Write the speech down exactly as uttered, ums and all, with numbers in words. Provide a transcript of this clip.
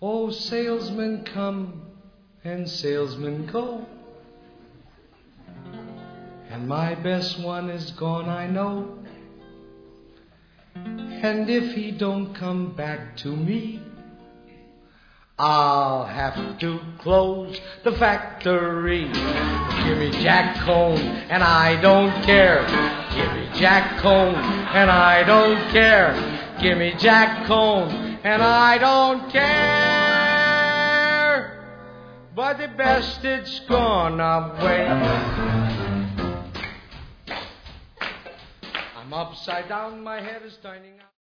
Oh, salesmen come and salesmen go, and my best one is gone, I know. And if he don't come back to me, I'll have to close the factory. Give me Jack Cone and I don't care. Give me Jack Cone and I don't care. Give me Jack Cone and I don't care. But the best it's gone away. I'm upside down, my head is turning out.